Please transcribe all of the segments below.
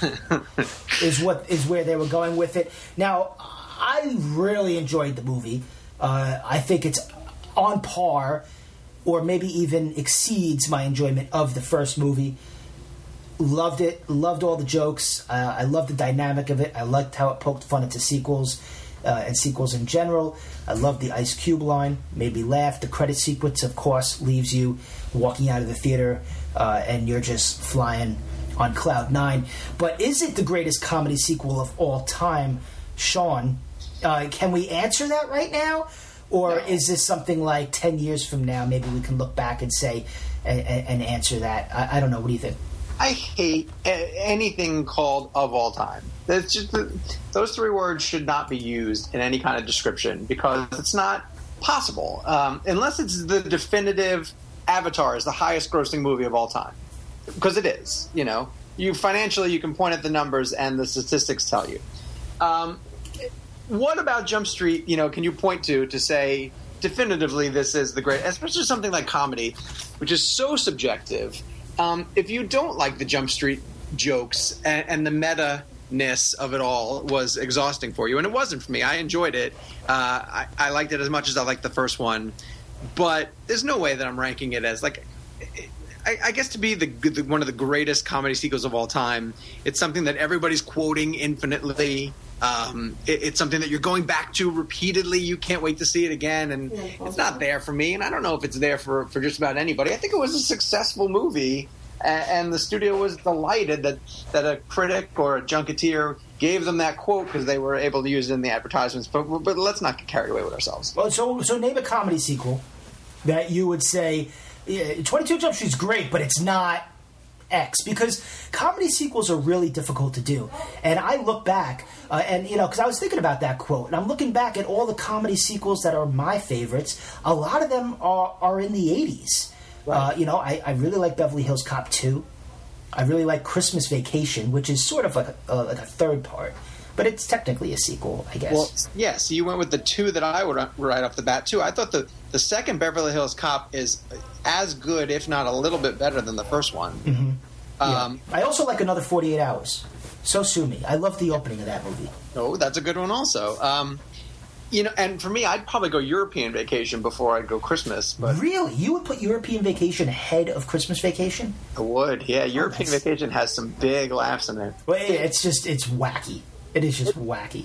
is where they were going with it. Now, I really enjoyed the movie. I think it's on par, or maybe even exceeds my enjoyment of the first movie. Loved it. Loved all the jokes. I loved the dynamic of it. I liked how it poked fun into sequels and sequels in general. I loved the Ice Cube line. Made me laugh. The credit sequence, of course, leaves you walking out of the theater and you're just flying on cloud nine. But is it the greatest comedy sequel of all time, Sean? Can we answer that right now? Or is this something like 10 years from now, maybe we can look back and say and answer that? I don't know. What do you think? I hate anything called of all time. It's just, those three words should not be used in any kind of description because it's not possible. Unless it's the definitive Avatar is the highest grossing movie of all time. Because it is. You know, financially you can point at the numbers and the statistics tell you. What about Jump Street, can you point to say definitively this is the great, especially something like comedy, which is so subjective. If you don't like the Jump Street jokes and the meta-ness of it all was exhausting for you, and it wasn't for me. I enjoyed it. I liked it as much as I liked the first one, but there's no way that I'm ranking it as like. I guess to be the one of the greatest comedy sequels of all time, it's something that everybody's quoting infinitely. It's something that you're going back to repeatedly. You can't wait to see it again, and it's not there for me. And I don't know if it's there for just about anybody. I think it was a successful movie, and the studio was delighted that a critic or a junketeer gave them that quote because they were able to use it in the advertisements. But let's not get carried away with ourselves. Well, so name a comedy sequel that you would say 22 Jump Street's great, but it's not X, because comedy sequels are really difficult to do. And I look back, because I was thinking about that quote, and I'm looking back at all the comedy sequels that are my favorites. A lot of them are in the 80s. Right. I really like Beverly Hills Cop 2. I really like Christmas Vacation, which is sort of like a third part. But it's technically a sequel, I guess. Well, yeah, so you went with the two that I would right off the bat, too. I thought the second Beverly Hills Cop is as good, if not a little bit better than the first one. Mm-hmm. I also like Another 48 Hours. So Sue Me. I love the opening of that movie. Oh, that's a good one also. And for me, I'd probably go European Vacation before I'd go Christmas. But really? You would put European Vacation ahead of Christmas Vacation? I would, yeah. European Vacation has some big laughs in it. Well, it's wacky. It is just wacky.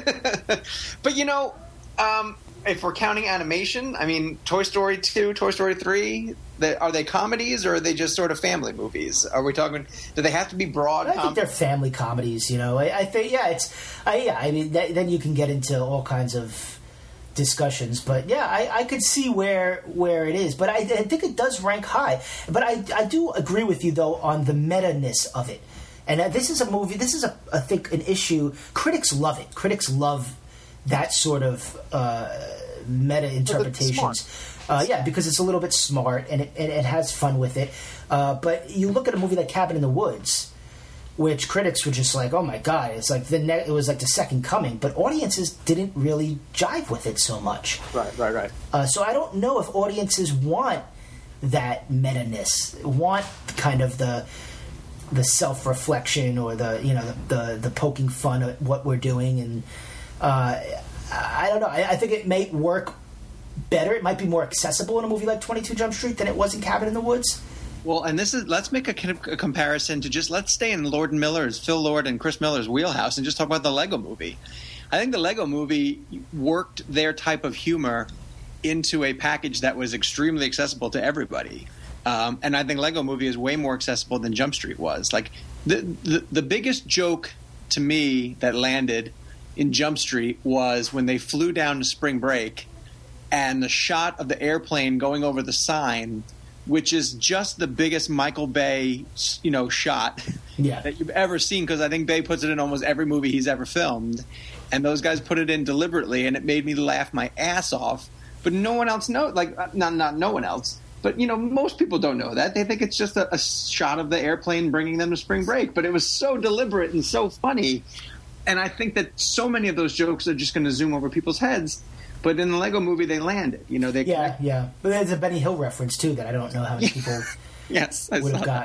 But, if we're counting animation, I mean, Toy Story 2, Toy Story 3, are they comedies or are they just sort of family movies? Are we talking, do they have to be broad? I think they're family comedies, I think, then you can get into all kinds of discussions. But, yeah, I could see where it is. But I think it does rank high. But I do agree with you, though, on the meta-ness of it. And this is a movie, I think, an issue. Critics love it. Critics love that sort of meta interpretations. Because it's a little bit smart and it has fun with it. But you look at a movie like Cabin in the Woods, which critics were just like, oh my God, it's like it was like the second coming. But audiences didn't really jive with it so much. Right. So I don't know if audiences want that meta-ness, want kind of the self-reflection or the poking fun at what we're doing. And I don't know. I think it may work better. It might be more accessible in a movie like 22 Jump Street than it was in Cabin in the Woods. Well, and let's make a comparison to let's stay in Phil Lord and Chris Miller's wheelhouse and just talk about the Lego Movie. I think the Lego Movie worked their type of humor into a package that was extremely accessible to everybody. And I think Lego Movie is way more accessible than Jump Street was. Like the biggest joke to me that landed in Jump Street was when they flew down to spring break and the shot of the airplane going over the sign, which is just the biggest Michael Bay, shot that you've ever seen, because I think Bay puts it in almost every movie he's ever filmed. And those guys put it in deliberately, and it made me laugh my ass off. But no one else knows, not no one else. But, most people don't know that. They think it's just a shot of the airplane bringing them to spring break. But it was so deliberate and so funny. And I think that so many of those jokes are just going to zoom over people's heads. But in the Lego Movie, they landed. Yeah. But there's a Benny Hill reference, too, that I don't know how many people yes, would have gotten.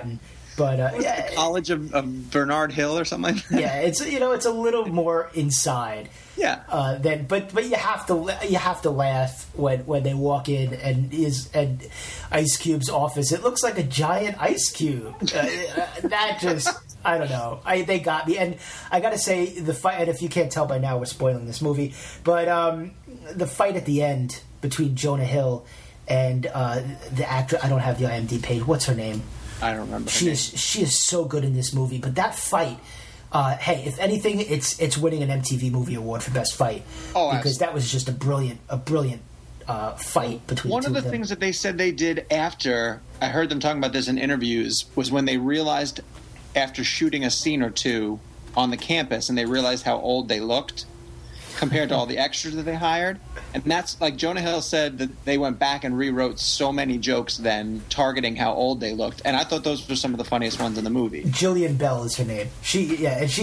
But the College of Bernard Hill or something like that? Yeah, it's it's a little more inside. Yeah. But you have to laugh when they walk in and Ice Cube's office. It looks like a giant ice cube. That just, I don't know. They got me. And I got to say, the fight, and if you can't tell by now, we're spoiling this movie, but the fight at the end between Jonah Hill and the actor, I don't have the IMDb page. What's her name? I don't remember. She is so good in this movie. But that fight, hey, if anything, it's winning an MTV Movie Award for Best Fight. Oh, because that was just a brilliant fight between one the two of the things that they said they did after, I heard them talking about this in interviews, was when they realized after shooting a scene or two on the campus and they realized how old they looked compared to all the extras that they hired. And that's, like Jonah Hill said, that they went back and rewrote so many jokes then targeting how old they looked. And I thought those were some of the funniest ones in the movie. Jillian Bell is her name. She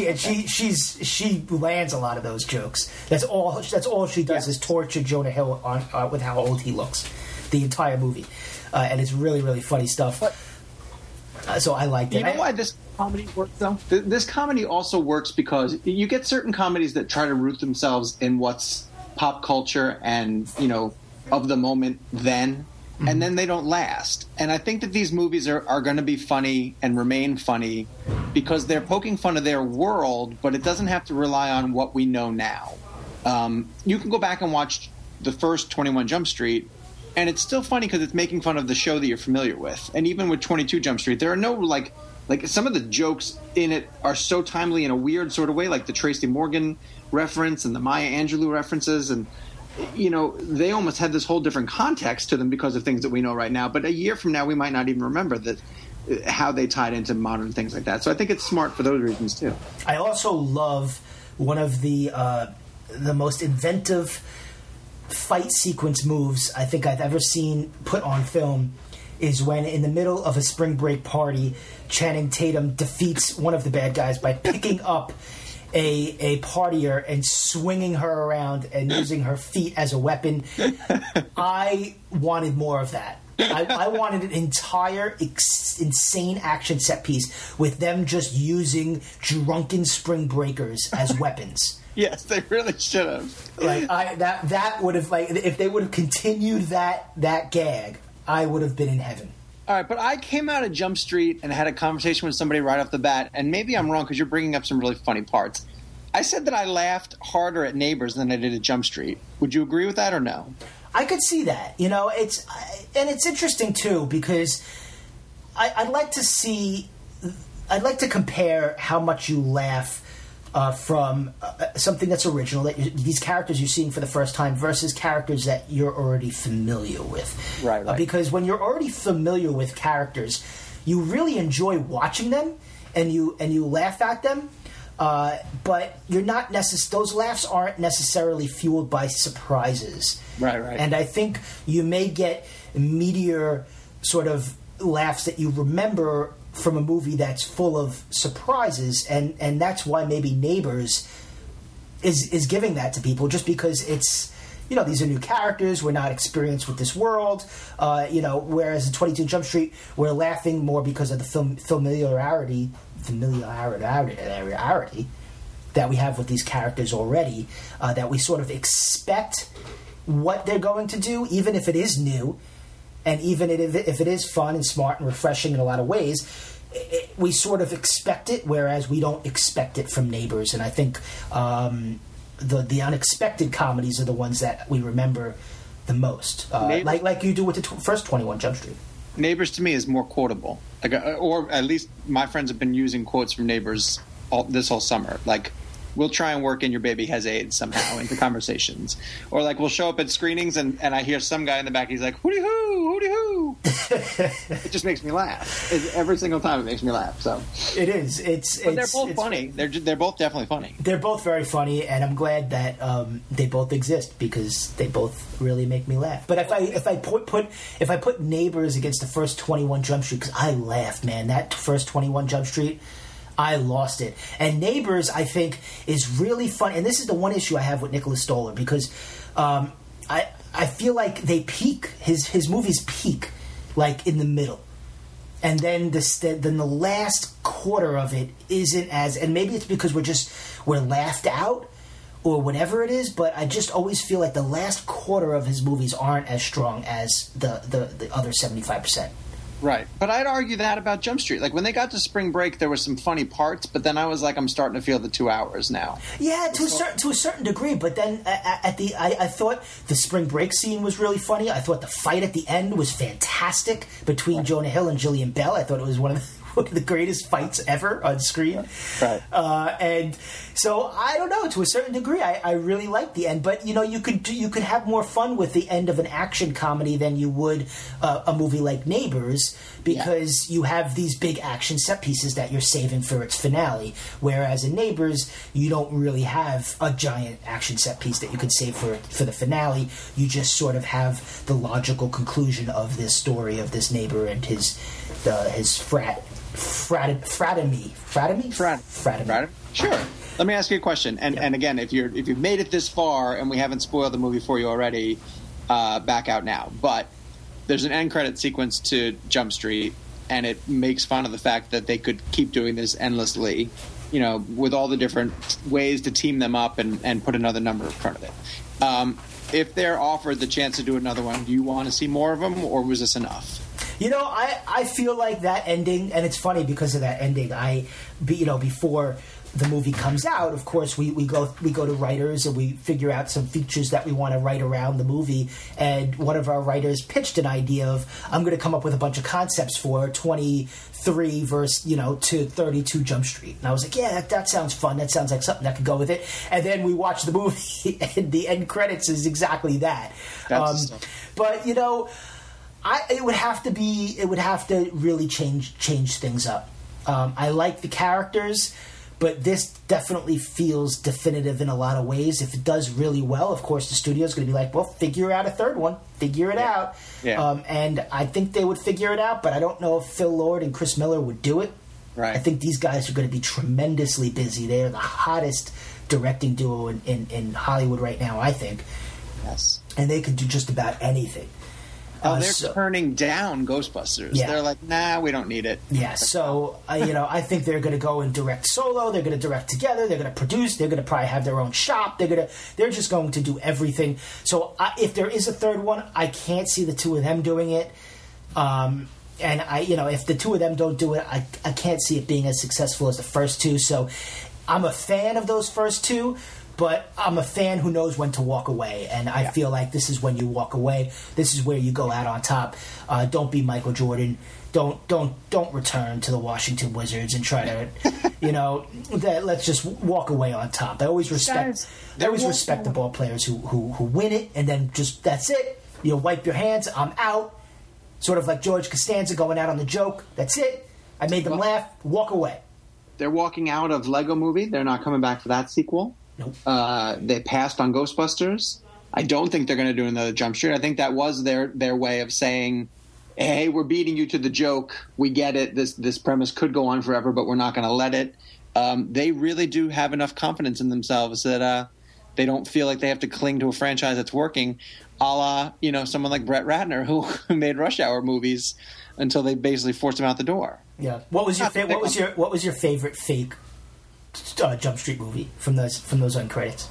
lands a lot of those jokes. That's all she does is torture Jonah Hill on with how old he looks the entire movie. And it's really, really funny stuff. So I liked it. You know why this comedy works, though? This comedy also works because you get certain comedies that try to root themselves in what's pop culture and, of the moment then, and then they don't last. And I think that these movies are going to be funny and remain funny because they're poking fun of their world, but it doesn't have to rely on what we know now. You can go back and watch the first 21 Jump Street, and it's still funny because it's making fun of the show that you're familiar with. And even with 22 Jump Street, there are no, like some of the jokes in it are so timely in a weird sort of way, like the Tracy Morgan reference and the Maya Angelou references. And, they almost had this whole different context to them because of things that we know right now. But a year from now, we might not even remember that how they tied into modern things like that. So I think it's smart for those reasons, too. I also love one of the most inventive fight sequence moves I think I've ever seen put on film is when in the middle of a spring break party, Channing Tatum defeats one of the bad guys by picking up a partier and swinging her around and using her feet as a weapon. I wanted more of that. I wanted an entire insane action set piece with them just using drunken spring breakers as weapons. Yes, they really should have. That would have, if they would have continued that gag, I would have been in heaven. All right, but I came out of Jump Street and had a conversation with somebody right off the bat, and maybe I'm wrong because you're bringing up some really funny parts. I said that I laughed harder at Neighbors than I did at Jump Street. Would you agree with that or no? I could see that. It's interesting too because I'd like to compare how much you laugh from something that's original, that these characters you're seeing for the first time versus characters that you're already familiar with. Right. Because when you're already familiar with characters, you really enjoy watching them and you laugh at them. But you're not those laughs aren't necessarily fueled by surprises. Right. And I think you may get meteor sort of laughs that you remember from a movie that's full of surprises, and that's why maybe Neighbors is giving that to people, just because it's, these are new characters, we're not experienced with this world, whereas in 22 Jump Street, we're laughing more because of the familiarity that we have with these characters already, that we sort of expect what they're going to do, even if it is new. And even if it is fun and smart and refreshing in a lot of ways, we sort of expect it, whereas we don't expect it from Neighbors. And I think the unexpected comedies are the ones that we remember the most, like you do with the first 21 Jump Street. Neighbors to me is more quotable, or at least my friends have been using quotes from Neighbors this whole summer, like, we'll try and work in your baby has AIDS somehow into conversations. Or we'll show up at screenings and I hear some guy in the back, he's like, hooty hoo, hooty hoo. It just makes me laugh. Every single time it makes me laugh. So it is. But they're both funny. They're both definitely funny. They're both very funny, and I'm glad that they both exist because they both really make me laugh. But if I put Neighbors against the first 21 Jump Street, because I laughed, man, that first 21 Jump Street, I lost it. And Neighbors, I think, is really fun. And this is the one issue I have with Nicholas Stoller, because I feel like they peak, his movies peak, in the middle. and then then the last quarter of it isn't as, and maybe it's because we're laughed out or whatever it is, but I just always feel like the last quarter of his movies aren't as strong as the other 75%. Right. But I'd argue that about Jump Street. Like, when they got to Spring Break, there were some funny parts, but then I was like, I'm starting to feel the 2 hours now. Yeah, to a certain degree, but then I thought the Spring Break scene was really funny. I thought the fight at the end was fantastic between Jonah Hill and Jillian Bell. I thought it was one of the greatest fights ever on screen. Right. And so I don't know. To a certain degree, I really like the end. But you could have more fun with the end of an action comedy than you would a movie like Neighbors, because you have these big action set pieces that you're saving for its finale. Whereas in Neighbors, you don't really have a giant action set piece that you could save for the finale. You just sort of have the logical conclusion of this story of this neighbor and his fratemy. Sure. Let me ask you a question. And again, if you've made it this far and we haven't spoiled the movie for you already, back out now. But there's an end credit sequence to Jump Street, and it makes fun of the fact that they could keep doing this endlessly, with all the different ways to team them up and put another number in front of it. If they're offered the chance to do another one, do you want to see more of them, or was this enough? I feel like that ending, and it's funny because of that ending. Before the movie comes out, of course, we go to writers and we figure out some features that we want to write around the movie. And one of our writers pitched an idea of, I'm going to come up with a bunch of concepts for 23 to 32 Jump Street. And I was like, yeah, that sounds fun. That sounds like something that could go with it. And then we watch the movie, and the end credits is exactly that. But it would have to really change things up. I like the characters, but this definitely feels definitive in a lot of ways. If it does really well, of course, the studio's going to be like, well, figure out a third one. Figure it out. Yeah. And I think they would figure it out, but I don't know if Phil Lord and Chris Miller would do it. Right. I think these guys are going to be tremendously busy. They are the hottest directing duo in Hollywood right now, I think. Yes. And they could do just about anything. They're turning down Ghostbusters. Yeah. They're like, nah, we don't need it. Yeah, so, I think they're going to go and direct solo. They're going to direct together. They're going to produce. They're going to probably have their own shop. They're just going to do everything. So if there is a third one, I can't see the two of them doing it. And if the two of them don't do it, I can't see it being as successful as the first two. So I'm a fan of those first two. But I'm a fan who knows when to walk away, and I feel like this is when you walk away. This is where you go out on top. Don't be Michael Jordan. Don't return to the Washington Wizards and try to, let's just walk away on top. I always respect the ball players who win it, and then just that's it. Wipe your hands. I'm out. Sort of like George Costanza going out on the joke. That's it. I made them laugh. Walk away. They're walking out of Lego Movie. They're not coming back for that sequel. Nope. They passed on Ghostbusters. I don't think they're going to do another Jump Street. I think that was their way of saying, hey, we're beating you to the joke. We get it. This premise could go on forever, but we're not going to let it. They really do have enough confidence in themselves that they don't feel like they have to cling to a franchise that's working, a la someone like Brett Ratner who made Rush Hour movies until they basically forced him out the door. Yeah. What was your favorite fake Jump Street movie from those end credits?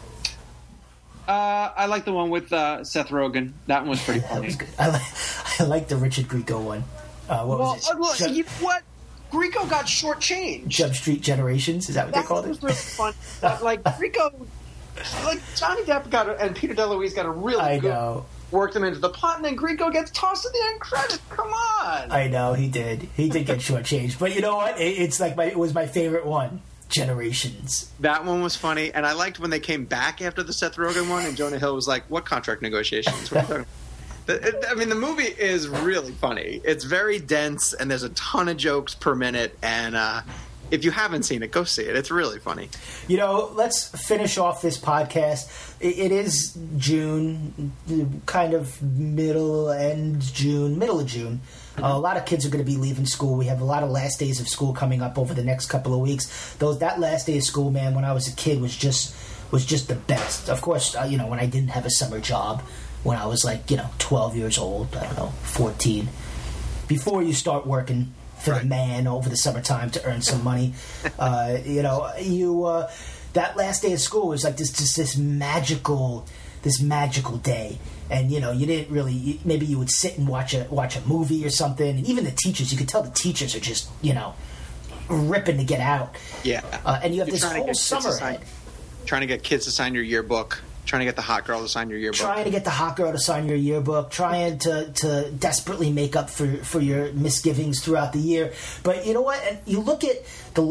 I like the one with Seth Rogen. That one was pretty funny. That was good. I like the Richard Grieco one. Was it? You know what? Grieco got shortchanged. Jump Street Generations, is that what they called it? That was really fun. Grieco, Johnny Depp and Peter DeLuise got a really good. Worked them into the plot, and then Grieco gets tossed in the end credits. Come on! I know he did. He did get shortchanged, but you know what? It was my favorite one. Generations. That one was funny, and I liked when they came back after the Seth Rogen one, and Jonah Hill was like, "What contract negotiations?" The movie is really funny. It's very dense, and there's a ton of jokes per minute. And if you haven't seen it, go see it. It's really funny. Let's finish off this podcast. It is June, kind of middle of June. A lot of kids are going to be leaving school. We have a lot of last days of school coming up over the next couple of weeks. That last day of school, man, when I was a kid was just the best. Of course, when I didn't have a summer job, when I was 12 years old, I don't know, 14. Before you start working for the man over the summertime to earn some money. That last day of school was like this magical day. And you didn't really. Maybe you would sit and watch a movie or something. And even the teachers, you could tell the teachers are just ripping to get out. Yeah. And you have this whole summer ahead. Trying to get kids to sign your yearbook. Trying to get the hot girl to sign your yearbook. Trying to desperately make up for your misgivings throughout the year. But you know what? And you look at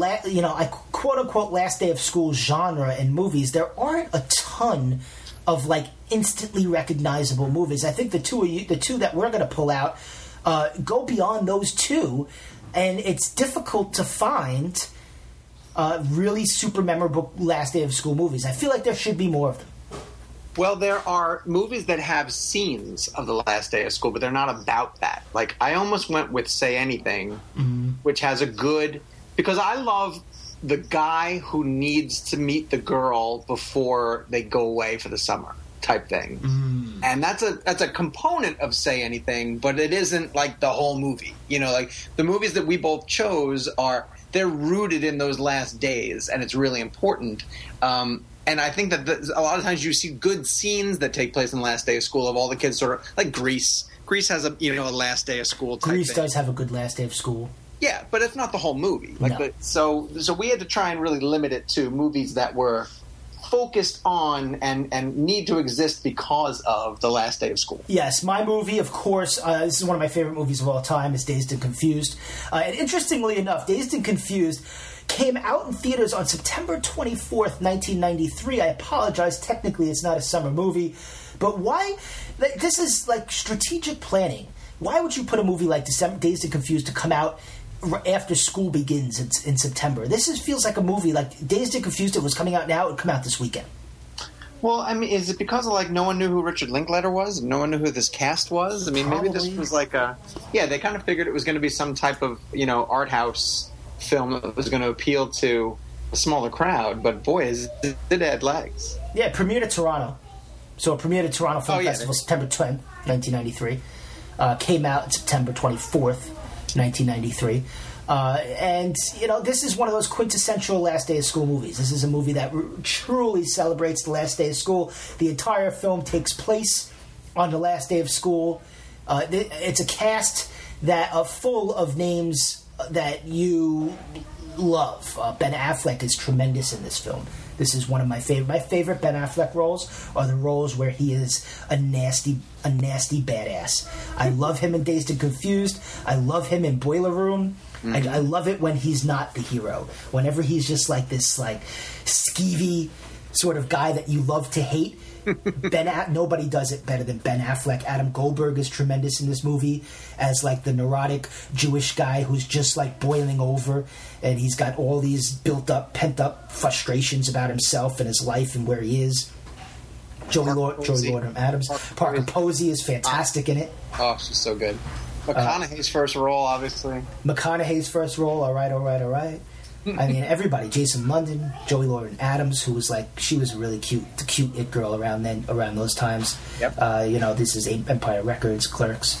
I quote unquote last day of school genre in movies. There aren't a ton of like instantly recognizable movies. I think the two that we're going to pull out go beyond those two, and it's difficult to find really super memorable last day of school movies. I feel like there should be more of them. Well, there are movies that have scenes of the last day of school, but they're not about that. Like, I almost went with Say Anything, which has because I love the guy who needs to meet the girl before they go away for the summer type thing. And that's a component of Say Anything, but it isn't like the whole movie. Like the movies that we both chose they're rooted in those last days, and it's really important. And I think that a lot of times you see good scenes that take place in the last day of school of all the kids sort of like Grease. Grease has a last day of school type Grease thing. does have a good last day of school. Yeah, but it's not the whole movie. No. So we had to try and really limit it to movies that were focused on and need to exist because of the last day of school. Yes, my movie, of course, this is one of my favorite movies of all time, is Dazed and Confused. And interestingly enough, Dazed and Confused came out in theaters on September 24th, 1993. I apologize, technically it's not a summer movie. But why? This is like strategic planning. Why would you put a movie like Dazed and Confused to come out after school begins in September? This feels like a movie like Dazed and Confused. It was coming out now. It would come out this weekend. Well, I mean, is it because of no one knew who Richard Linklater was? No one knew who this cast was? I mean, Probably. Maybe this was they kind of figured it was going to be some type of art house film that was going to appeal to a smaller crowd. But boy, it had legs. Yeah, it premiered at Toronto. So it premiered at Toronto Film Festival September 10th, 1993. Came out September 24th, 1993. And, this is one of those quintessential last day of school movies. This is a movie that truly celebrates the last day of school. The entire film takes place on the last day of school. It's a cast that full of names that you love. Ben Affleck is tremendous in this film. This is one of my favorite. My favorite Ben Affleck roles are the roles where he is a nasty badass. I love him in Dazed and Confused. I love him in Boiler Room. I love it when he's not the hero. Whenever he's just like this skeevy sort of guy that you love to hate. Nobody does it better than Ben Affleck. Adam Goldberg is tremendous in this movie as the neurotic Jewish guy who's just boiling over, and he's got all these pent up frustrations about himself and his life and where he is. Joey Lord Adams. Parker Posey is fantastic in it. Oh, she's so good. McConaughey's first role, obviously. All right. I mean, everybody. Jason London, Joey Lauren Adams, who was she was really cute, the cute it girl around those times. Yep. This is Empire Records, Swingers.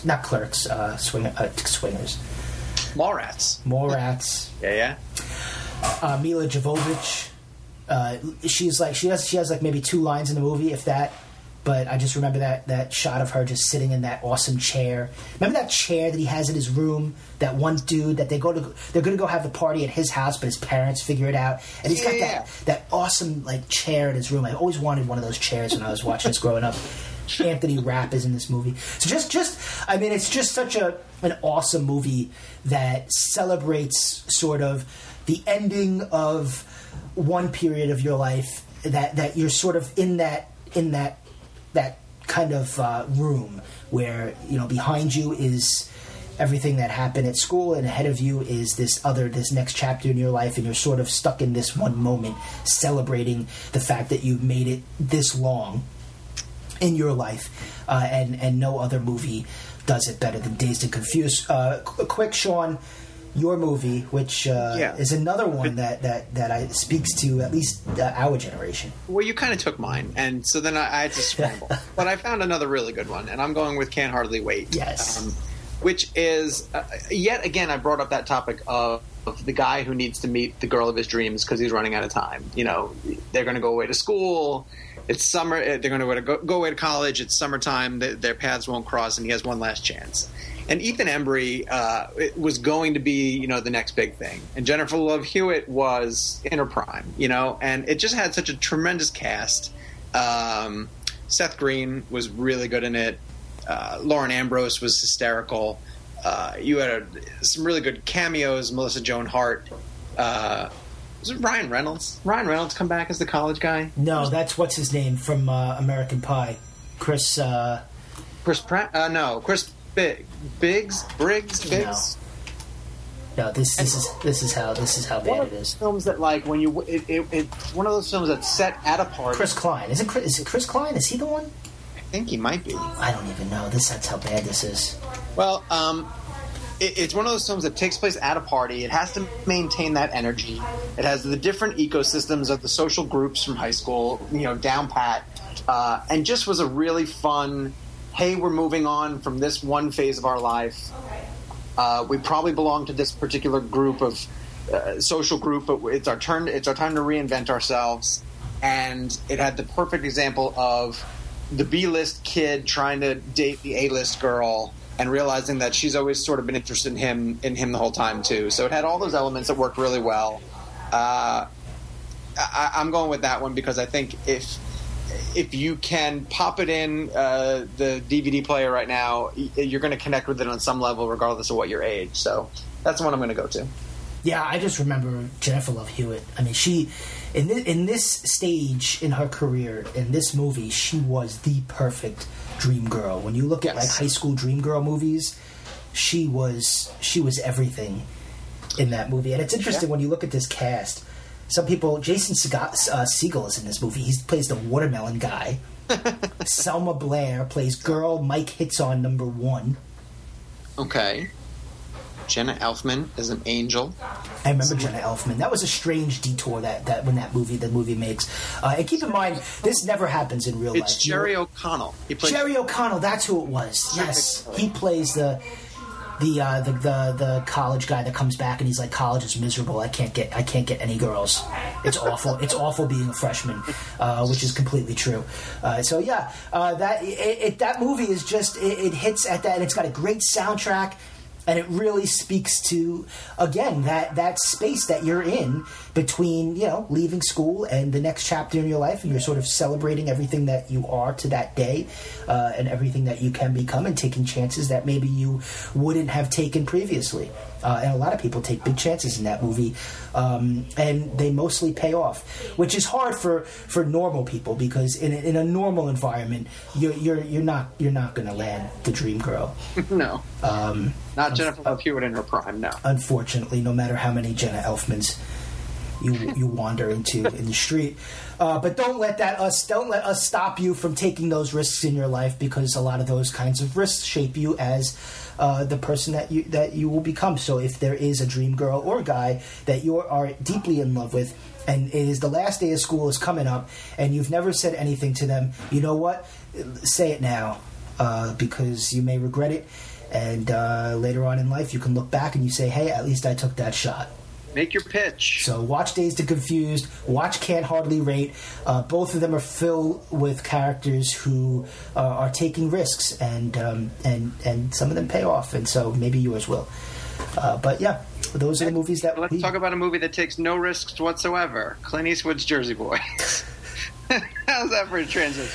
Mallrats. Yeah. Mila Jovovich. She has maybe 2 lines in the movie, if that. But I just remember that shot of her just sitting in that awesome chair. Remember that chair that he has in his room? That one dude that they're going to go have the party at his house, but his parents figure it out. And he's got that awesome chair in his room. I always wanted one of those chairs when I was watching this growing up. Anthony Rapp is in this movie. So it's just such an awesome movie that celebrates sort of the ending of one period of your life that you're sort of in that kind of room where behind you is everything that happened at school, and ahead of you is this next chapter in your life, and you're sort of stuck in this one moment, celebrating the fact that you've made it this long in your life, and no other movie does it better than Dazed and Confused. Quick, Sean. Your movie, which is another one that speaks to at least our generation. Well, you kind of took mine, and so then I had to scramble. But I found another really good one, and I'm going with Can't Hardly Wait. Yes. which is yet again I brought up that topic of the guy who needs to meet the girl of his dreams because he's running out of time. You know, they're going to go away to school. It's summer. They're going to go away to college. It's summertime. Their paths won't cross, and he has one last chance. And Ethan Embry was going to be, you know, the next big thing. And Jennifer Love Hewitt was in her prime, you know, and it just had such a tremendous cast. Seth Green was really good in it. Lauren Ambrose was hysterical. You had some really good cameos. Melissa Joan Hart. Was it Ryan Reynolds? Ryan Reynolds come back as the college guy? No, that's what's his name from American Pie. Chris Pratt? No, Chris Briggs. No, this is how bad it is. Films that like when you it's one of those films that's set at a party. Chris Klein, is it Chris Klein? Is he the one? I think he might be. I don't even know. That's how bad this is. Well, it's one of those films that takes place at a party. It has to maintain that energy. It has the different ecosystems of the social groups from high school, you know, down pat, and just was a really fun. Hey, we're moving on from this one phase of our life. We probably belong to this particular group of social group, but it's our turn. It's our time to reinvent ourselves. And it had the perfect example of the B-list kid trying to date the A-list girl and realizing that she's always sort of been interested in him the whole time too. So it had all those elements that worked really well. I'm going with that one because I think if you can pop it in the DVD player right now, you're going to connect with it on some level regardless of what your age. So that's the one I'm going to go to. Yeah, I just remember Jennifer Love Hewitt. I mean, she in this stage in her career, in this movie, she was the perfect dream girl. When you look at like high school dream girl movies, she was everything in that movie. And it's interesting when you look at this cast. Some people, Jason Segel is in this movie. He plays the watermelon guy. Selma Blair plays girl Mike hits on number 1. Okay. Jenna Elfman is an angel. I remember Jenna Elfman. That was a strange detour that when the movie makes. And keep in mind, this never happens in real life. It's Jerry O'Connell. Jerry O'Connell. That's who it was. Yes, he plays the college guy that comes back and he's like, college is miserable. I can't get any girls. It's awful. It's awful being a freshman, which is completely true. That movie is just it hits at that, and it's got a great soundtrack. And it really speaks to, again, that space that you're in between, you know, leaving school and the next chapter in your life, and you're sort of celebrating everything that you are to that day and everything that you can become, and taking chances that maybe you wouldn't have taken previously. And a lot of people take big chances in that movie, and they mostly pay off, which is hard for normal people, because in a normal environment, you're not going to land the dream girl. No, not Jennifer Love Hewitt in her prime. No, unfortunately, no matter how many Jenna Elfmans you wander into in the street. But don't let us stop you from taking those risks in your life, because a lot of those kinds of risks shape you as the person that you will become. So if there is a dream girl or guy that you are deeply in love with, and it is the last day of school is coming up, and you've never said anything to them, you know what? Say it now, because you may regret it, and later on in life you can look back and you say, hey, at least I took that shot. Make your pitch. So watch Dazed and Confused. Watch Can't Hardly Wait. Both of them are filled with characters who are taking risks, and some of them pay off, and so maybe yours will. But yeah, those are the movies that. Let's talk about a movie that takes no risks whatsoever. Clint Eastwood's Jersey Boys. How's that for a transition?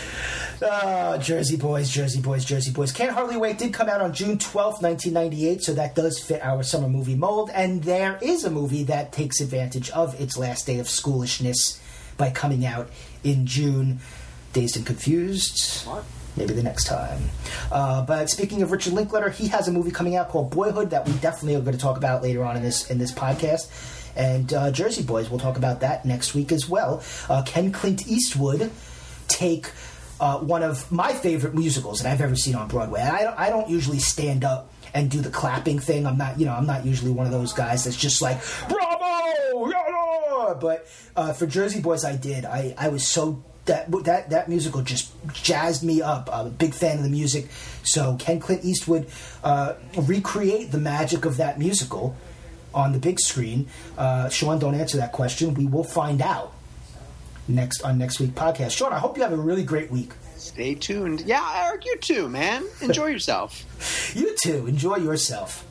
Jersey Boys. Can't Hardly Wait did come out on June 12th, 1998, so that does fit our summer movie mold. And there is a movie that takes advantage of its last day of schoolishness by coming out in June. Dazed and Confused. What? Maybe the next time. But speaking of Richard Linklater, he has a movie coming out called Boyhood that we definitely are going to talk about later on in this podcast. And Jersey Boys, we'll talk about that next week as well. Can Clint Eastwood take one of my favorite musicals that I've ever seen on Broadway? I don't usually stand up and do the clapping thing. I'm not usually one of those guys that's just like, bravo, yeah! But for Jersey Boys, I did. I was so that musical just jazzed me up. I'm a big fan of the music. So can Clint Eastwood recreate the magic of that musical on the big screen? Sean, don't answer that question. We will find out next week's podcast. Sean, I hope you have a really great week. Stay tuned. Yeah, Eric, you too, man. Enjoy yourself. You too. Enjoy yourself.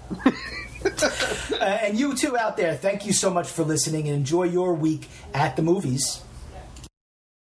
And you too out there, thank you so much for listening, and enjoy your week at the movies.